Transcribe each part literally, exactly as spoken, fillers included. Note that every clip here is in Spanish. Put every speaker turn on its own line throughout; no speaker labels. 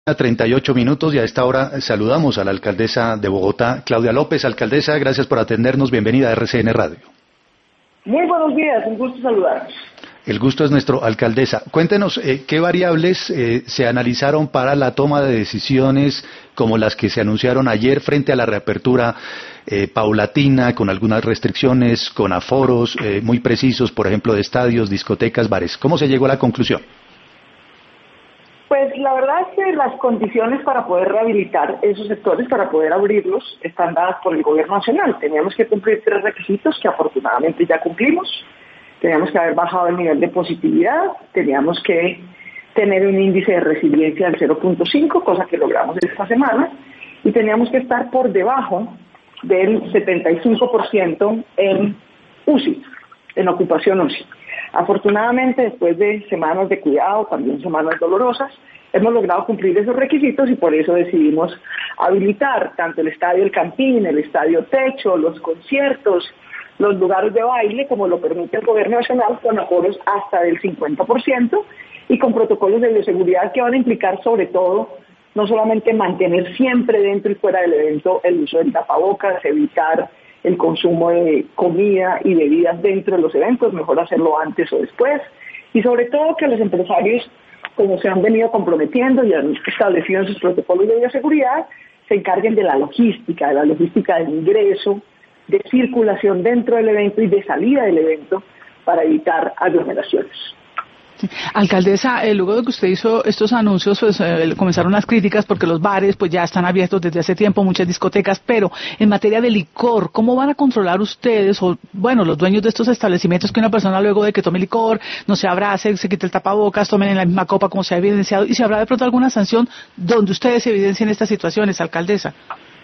A treinta y ocho minutos y a esta hora saludamos a la alcaldesa de Bogotá, Claudia López. Alcaldesa, gracias por atendernos. Bienvenida a R C N Radio.
Muy buenos días, un gusto saludarnos.
El gusto es nuestro, alcaldesa. Cuéntenos eh, qué variables eh, se analizaron para la toma de decisiones como las que se anunciaron ayer frente a la reapertura eh, paulatina, con algunas restricciones, con aforos eh, muy precisos, por ejemplo, de estadios, discotecas, bares. ¿Cómo se llegó a la conclusión?
Pues la verdad es que las condiciones para poder rehabilitar esos sectores, para poder abrirlos, están dadas por el gobierno nacional. Teníamos que cumplir tres requisitos que afortunadamente ya cumplimos. Teníamos que haber bajado el nivel de positividad, teníamos que tener un índice de resiliencia del cero punto cinco, cosa que logramos esta semana, y teníamos que estar por debajo del setenta y cinco por ciento en U C I, en ocupación U C I. Afortunadamente, después de semanas de cuidado, también semanas dolorosas, hemos logrado cumplir esos requisitos y por eso decidimos habilitar tanto el Estadio El Campín, el Estadio Techo, los conciertos, los lugares de baile, como lo permite el gobierno nacional, con aforos hasta del cincuenta por ciento y con protocolos de bioseguridad que van a implicar sobre todo no solamente mantener siempre dentro y fuera del evento el uso del tapabocas, evitar el consumo de comida y bebidas dentro de los eventos, mejor hacerlo antes o después, y sobre todo que los empresarios, como se han venido comprometiendo y han establecido en sus protocolos de bioseguridad, se encarguen de la logística, de la logística del ingreso, de circulación dentro del evento y de salida del evento para evitar aglomeraciones.
Alcaldesa, eh, luego de que usted hizo estos anuncios, pues eh, comenzaron las críticas porque los bares pues ya están abiertos desde hace tiempo, muchas discotecas, pero en materia de licor, ¿cómo van a controlar ustedes o, bueno, los dueños de estos establecimientos que una persona luego de que tome licor, no se abrace, se quite el tapabocas, tomen en la misma copa como se ha evidenciado, y si habrá de pronto alguna sanción donde ustedes evidencien estas situaciones, alcaldesa?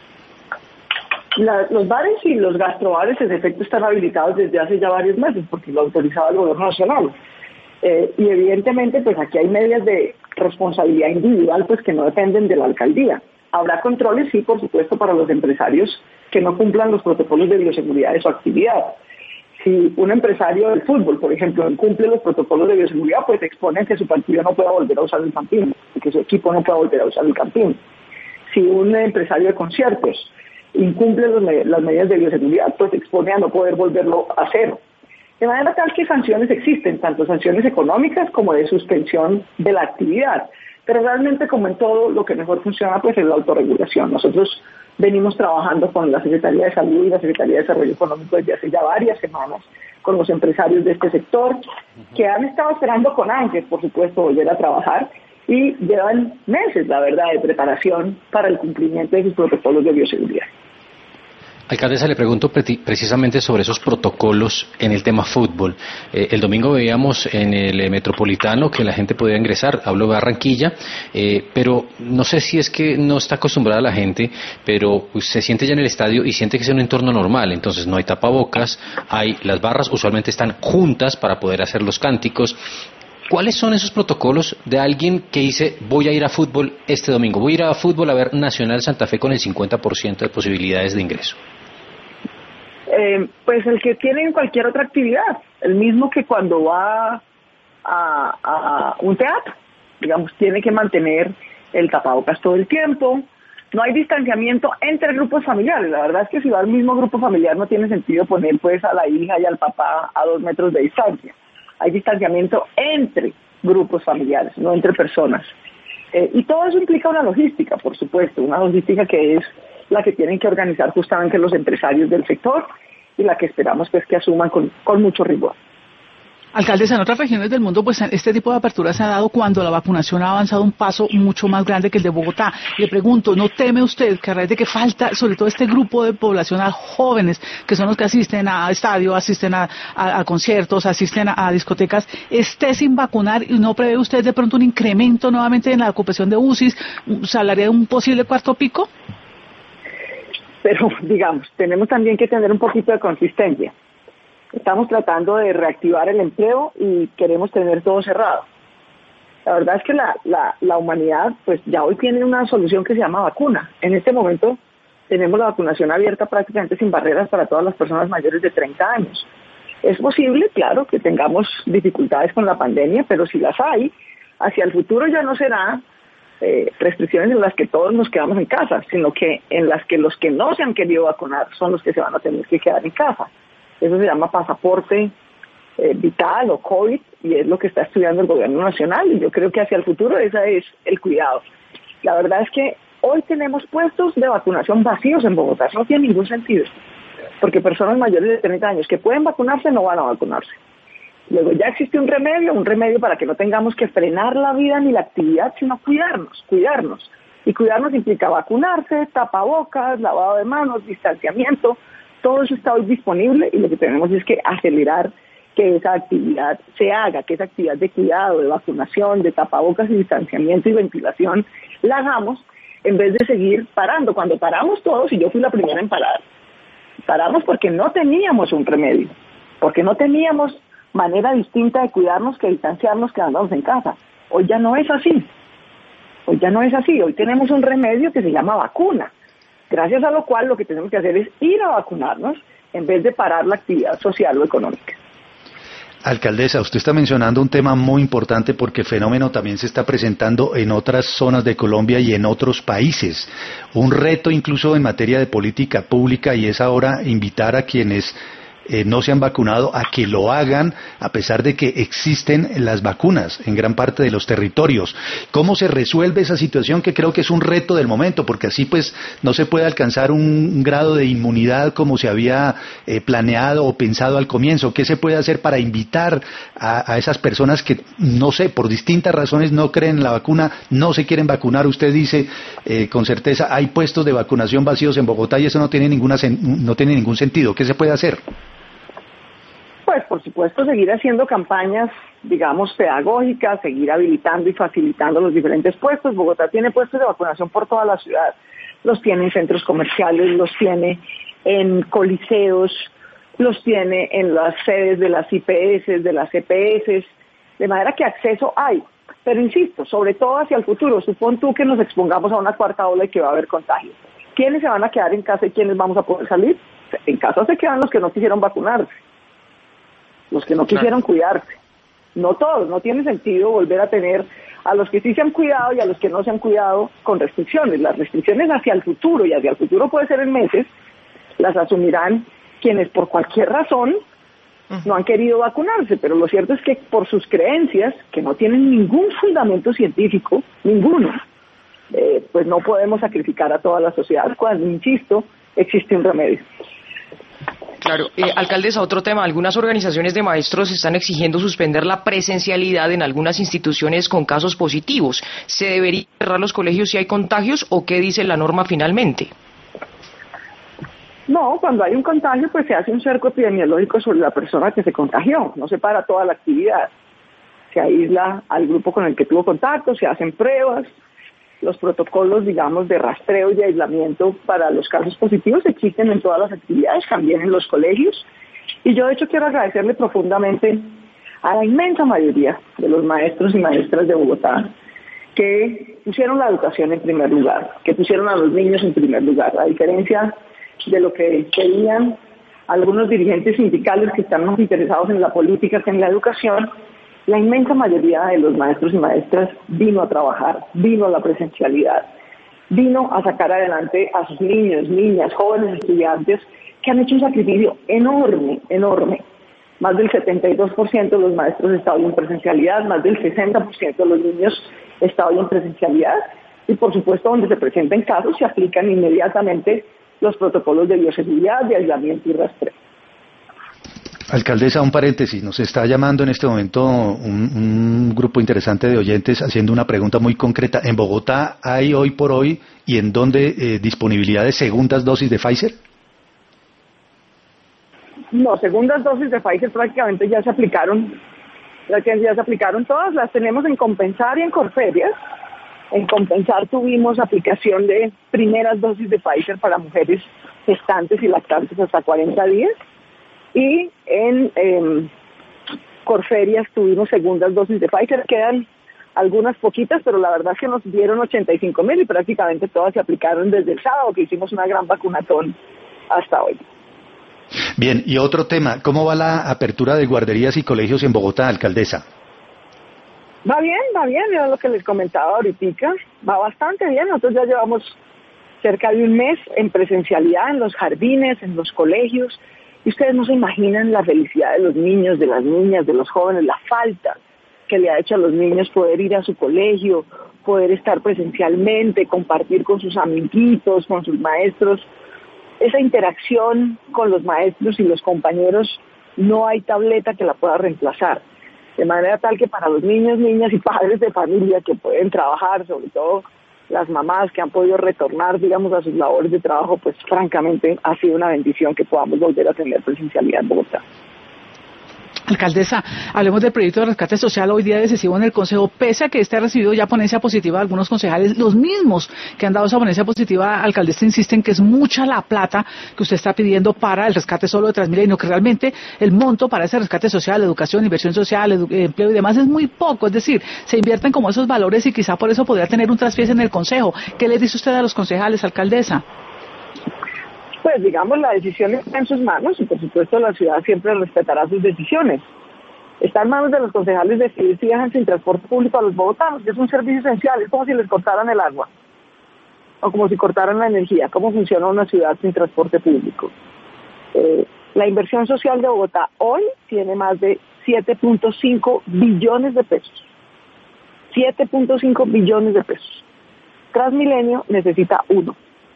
La, los bares y los gastrobares en efecto están habilitados desde hace ya varios meses porque lo autorizaba el gobierno nacional. Eh, y evidentemente pues aquí hay medidas de responsabilidad individual pues que no dependen de la alcaldía. Habrá controles, sí, por supuesto, para los empresarios que no cumplan los protocolos de bioseguridad de su actividad. Si un empresario del fútbol, por ejemplo, incumple los protocolos de bioseguridad, pues expone que su partido no pueda volver a usar el campín, que su equipo no pueda volver a usar el campín. Si un empresario de conciertos incumple los, las medidas de bioseguridad, pues expone a no poder volverlo a hacer. De manera tal que sanciones existen, tanto sanciones económicas como de suspensión de la actividad. Pero realmente, como en todo, lo que mejor funciona pues es la autorregulación. Nosotros venimos trabajando con la Secretaría de Salud y la Secretaría de Desarrollo Económico desde hace ya varias semanas, con los empresarios de este sector, que han estado esperando con ansias, por supuesto, volver a trabajar, y llevan meses, la verdad, de preparación para el cumplimiento de sus protocolos de bioseguridad.
Alcaldesa, le pregunto pre- precisamente sobre esos protocolos en el tema fútbol. Eh, el domingo veíamos en el eh, Metropolitano que la gente podía ingresar, hablo de Barranquilla, eh, pero no sé si es que no está acostumbrada la gente, pero pues, se siente ya en el estadio y siente que es un entorno normal, entonces no hay tapabocas, hay las barras usualmente están juntas para poder hacer los cánticos. ¿Cuáles son esos protocolos de alguien que dice voy a ir a fútbol este domingo, voy a ir a fútbol a ver Nacional Santa Fe con el cincuenta por ciento de posibilidades de ingreso?
Eh, pues el que tiene en cualquier otra actividad, el mismo que cuando va a, a un teatro, digamos, tiene que mantener el tapabocas todo el tiempo, no hay distanciamiento entre grupos familiares. La verdad es que si va al mismo grupo familiar no tiene sentido poner pues a la hija y al papá a dos metros de distancia. Hay distanciamiento entre grupos familiares, no entre personas. Eh, y todo eso implica una logística, por supuesto, una logística que es la que tienen que organizar justamente los empresarios del sector y la que esperamos pues que asuman con, con mucho rigor.
Alcaldesa, en otras regiones del mundo, pues este tipo de apertura se ha dado cuando la vacunación ha avanzado un paso mucho más grande que el de Bogotá. Le pregunto, ¿no teme usted que a raíz de que falta, sobre todo este grupo de población, a jóvenes, que son los que asisten a estadios, asisten a, a, a conciertos, asisten a, a discotecas, esté sin vacunar y no prevé usted de pronto un incremento nuevamente en la ocupación de U C Is, se hablaría de un posible cuarto pico?
Pero, digamos, tenemos también que tener un poquito de consistencia. Estamos tratando de reactivar el empleo y queremos tener todo cerrado. La verdad es que la, la, la humanidad pues ya hoy tiene una solución que se llama vacuna. En este momento tenemos la vacunación abierta prácticamente sin barreras para todas las personas mayores de treinta años. Es posible, claro, que tengamos dificultades con la pandemia, pero si las hay, hacia el futuro ya no será eh, restricciones en las que todos nos quedamos en casa, sino que en las que los que no se han querido vacunar son los que se van a tener que quedar en casa. Eso se llama pasaporte eh, vital o COVID, y es lo que está estudiando el gobierno nacional, y yo creo que hacia el futuro ese es el cuidado. La verdad es que hoy tenemos puestos de vacunación vacíos en Bogotá. Eso no tiene ningún sentido, porque personas mayores de treinta años que pueden vacunarse no van a vacunarse. Luego ya existe un remedio, un remedio para que no tengamos que frenar la vida ni la actividad, sino cuidarnos, cuidarnos. Y cuidarnos implica vacunarse, tapabocas, lavado de manos, distanciamiento. Todo eso está hoy disponible, y lo que tenemos es que acelerar que esa actividad se haga, que esa actividad de cuidado, de vacunación, de tapabocas y distanciamiento y ventilación la hagamos, en vez de seguir parando. Cuando paramos todos, y yo fui la primera en parar, paramos porque no teníamos un remedio, porque no teníamos manera distinta de cuidarnos que distanciarnos quedándonos en casa. Hoy ya no es así, hoy ya no es así, hoy tenemos un remedio que se llama vacuna, gracias a lo cual lo que tenemos que hacer es ir a vacunarnos en vez de parar la actividad social o económica.
Alcaldesa, usted está mencionando un tema muy importante porque el fenómeno también se está presentando en otras zonas de Colombia y en otros países. Un reto incluso en materia de política pública, y es ahora invitar a quienes eh, no se han vacunado a que lo hagan, a pesar de que existen las vacunas en gran parte de los territorios. ¿Cómo se resuelve esa situación, que creo que es un reto del momento, porque así pues no se puede alcanzar un, un grado de inmunidad como se había eh, planeado o pensado al comienzo? ¿Qué se puede hacer para invitar a, a esas personas que, no sé, por distintas razones no creen en la vacuna, no se quieren vacunar? Usted dice eh, con certeza, hay puestos de vacunación vacíos en Bogotá y eso no tiene ninguna no tiene ningún sentido. ¿Qué se puede hacer?
Pues, por supuesto, seguir haciendo campañas, digamos, pedagógicas, seguir habilitando y facilitando los diferentes puestos. Bogotá tiene puestos de vacunación por toda la ciudad. Los tiene en centros comerciales, los tiene en coliseos, los tiene en las sedes de las I P S, de las E P S, de manera que acceso hay. Pero insisto, sobre todo hacia el futuro, supón tú que nos expongamos a una cuarta ola y que va a haber contagios. ¿Quiénes se van a quedar en casa y quiénes vamos a poder salir? En casa se quedan los que no quisieron vacunarse, los que no quisieron cuidarse. No todos, no tiene sentido volver a tener a los que sí se han cuidado y a los que no se han cuidado con restricciones. Las restricciones hacia el futuro, y hacia el futuro puede ser en meses, las asumirán quienes por cualquier razón no han querido vacunarse, pero lo cierto es que por sus creencias, que no tienen ningún fundamento científico, ninguno, eh, pues no podemos sacrificar a toda la sociedad cuando, insisto, existe un remedio.
Claro, eh, alcaldesa, otro tema. Algunas organizaciones de maestros están exigiendo suspender la presencialidad en algunas instituciones con casos positivos. ¿Se debería cerrar los colegios si hay contagios o qué dice la norma finalmente?
No, cuando hay un contagio, pues se hace un cerco epidemiológico sobre la persona que se contagió. No se para toda la actividad. Se aísla al grupo con el que tuvo contacto, se hacen pruebas. Los protocolos, digamos, de rastreo y aislamiento para los casos positivos existen en todas las actividades, también en los colegios. Y yo, de hecho, quiero agradecerle profundamente a la inmensa mayoría de los maestros y maestras de Bogotá que pusieron la educación en primer lugar, que pusieron a los niños en primer lugar, a diferencia de lo que querían algunos dirigentes sindicales que están más interesados en la política que en la educación. La inmensa mayoría de los maestros y maestras vino a trabajar, vino a la presencialidad, vino a sacar adelante a sus niños, niñas, jóvenes estudiantes que han hecho un sacrificio enorme, enorme. Más del setenta y dos por ciento de los maestros está hoy en presencialidad, más del sesenta por ciento de los niños está hoy en presencialidad, y por supuesto donde se presenten casos se aplican inmediatamente los protocolos de bioseguridad, de aislamiento y rastreo.
Alcaldesa, un paréntesis, nos está llamando en este momento un, un grupo interesante de oyentes haciendo una pregunta muy concreta. ¿En Bogotá hay hoy por hoy y en dónde eh, disponibilidad de segundas dosis de Pfizer?
No, segundas dosis de Pfizer prácticamente ya se aplicaron, prácticamente ya se aplicaron todas, las tenemos en Compensar y en Corferias. En Compensar tuvimos aplicación de primeras dosis de Pfizer para mujeres gestantes y lactantes hasta cuarenta días. Y en eh, Corferias tuvimos segundas dosis de Pfizer, quedan algunas poquitas, pero la verdad es que nos dieron ochenta y cinco mil y prácticamente todas se aplicaron desde el sábado, que hicimos una gran vacunatón hasta hoy.
Bien, y otro tema, ¿cómo va la apertura de guarderías y colegios en Bogotá, alcaldesa?
Va bien, va bien, era lo que les comentaba ahorita, va bastante bien. Nosotros ya llevamos cerca de un mes en presencialidad en los jardines, en los colegios, y ustedes no se imaginan la felicidad de los niños, de las niñas, de los jóvenes, la falta que le ha hecho a los niños poder ir a su colegio, poder estar presencialmente, compartir con sus amiguitos, con sus maestros. Esa interacción con los maestros y los compañeros no hay tableta que la pueda reemplazar. De manera tal que para los niños, niñas y padres de familia que pueden trabajar, sobre todo las mamás que han podido retornar, digamos, a sus labores de trabajo, pues francamente ha sido una bendición que podamos volver a tener presencialidad en Bogotá.
Alcaldesa, hablemos del proyecto de rescate social hoy día decisivo en el Consejo, pese a que este ha recibido ya ponencia positiva de algunos concejales, los mismos que han dado esa ponencia positiva, alcaldesa, insisten que es mucha la plata que usted está pidiendo para el rescate solo de Transmilenio, que realmente el monto para ese rescate social, educación, inversión social, edu- empleo y demás es muy poco, es decir, se invierten como esos valores y quizá por eso podría tener un traspiés en el Consejo. ¿Qué le dice usted a los concejales, alcaldesa?
Pues digamos, la decisión está en sus manos y por supuesto la ciudad siempre respetará sus decisiones. Está en manos de los concejales decidir si viajan sin transporte público a los bogotanos, que es un servicio esencial, es como si les cortaran el agua o como si cortaran la energía. ¿Cómo funciona una ciudad sin transporte público? Eh, la inversión social de Bogotá hoy tiene más de siete punto cinco billones de pesos. siete punto cinco billones de pesos. Transmilenio necesita uno.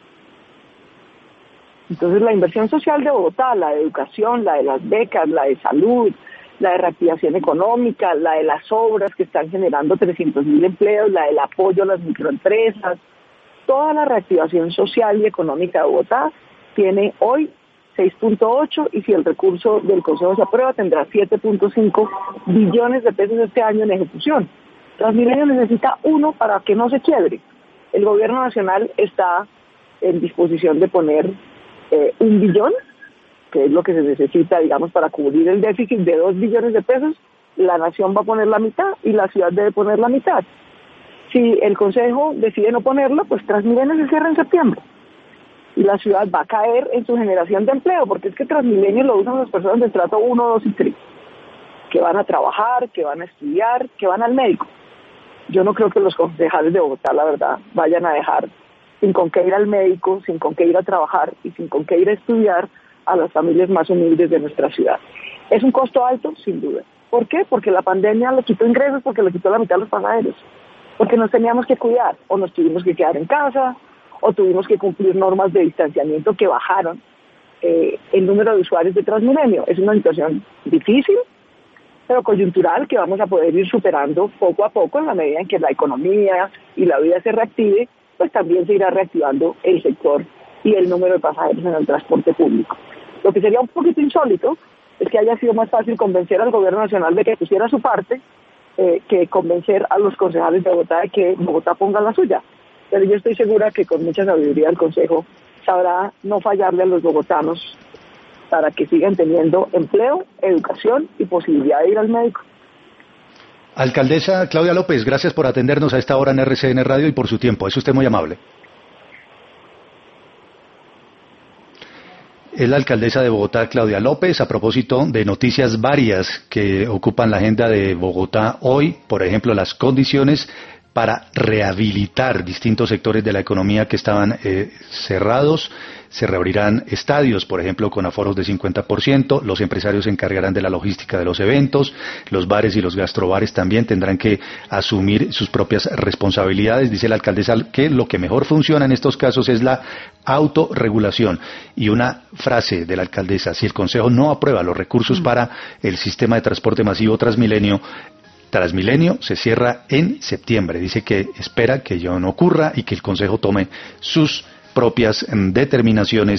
Entonces la inversión social de Bogotá, la de educación, la de las becas, la de salud, la de reactivación económica, la de las obras que están generando trescientos mil empleos, la del apoyo a las microempresas, toda la reactivación social y económica de Bogotá tiene hoy seis punto ocho y si el recurso del Consejo se aprueba tendrá siete punto cinco billones de pesos este año en ejecución. Transmilenio necesita uno para que no se quiebre. El gobierno nacional está en disposición de poner Eh, un billón, que es lo que se necesita, digamos, para cubrir el déficit de dos billones de pesos. La nación va a poner la mitad y la ciudad debe poner la mitad. Si el Consejo decide no ponerlo, pues Transmilenio se cierra en septiembre y la ciudad va a caer en su generación de empleo, porque es que Transmilenio lo usan las personas de estrato uno, dos y tres, que van a trabajar, que van a estudiar, que van al médico. Yo no creo que los concejales de Bogotá, la verdad, vayan a dejar sin con qué ir al médico, sin con qué ir a trabajar y sin con qué ir a estudiar a las familias más humildes de nuestra ciudad. ¿Es un costo alto? Sin duda. ¿Por qué? Porque la pandemia le quitó ingresos, porque le quitó la mitad de los pasajeros, porque nos teníamos que cuidar, o nos tuvimos que quedar en casa, o tuvimos que cumplir normas de distanciamiento que bajaron eh, el número de usuarios de Transmilenio. Es una situación difícil, pero coyuntural, que vamos a poder ir superando poco a poco en la medida en que la economía y la vida se reactive, pues también se irá reactivando el sector y el número de pasajeros en el transporte público. Lo que sería un poquito insólito es que haya sido más fácil convencer al gobierno nacional de que pusiera su parte eh, que convencer a los concejales de Bogotá de que Bogotá ponga la suya. Pero yo estoy segura que con mucha sabiduría el Consejo sabrá no fallarle a los bogotanos para que sigan teniendo empleo, educación y posibilidad de ir al médico.
Alcaldesa Claudia López, gracias por atendernos a esta hora en R C N Radio y por su tiempo. Es usted muy amable. Es la alcaldesa de Bogotá, Claudia López, a propósito de noticias varias que ocupan la agenda de Bogotá hoy, por ejemplo, las condiciones para rehabilitar distintos sectores de la economía que estaban eh, cerrados. Se reabrirán estadios, por ejemplo, con aforos de cincuenta por ciento, los empresarios se encargarán de la logística de los eventos, los bares y los gastrobares también tendrán que asumir sus propias responsabilidades. Dice la alcaldesa que lo que mejor funciona en estos casos es la autorregulación. Y una frase de la alcaldesa: si el Consejo no aprueba los recursos mm. para el sistema de transporte masivo Transmilenio, Transmilenio se cierra en septiembre. Dice que espera que ello no ocurra y que el Consejo tome sus propias determinaciones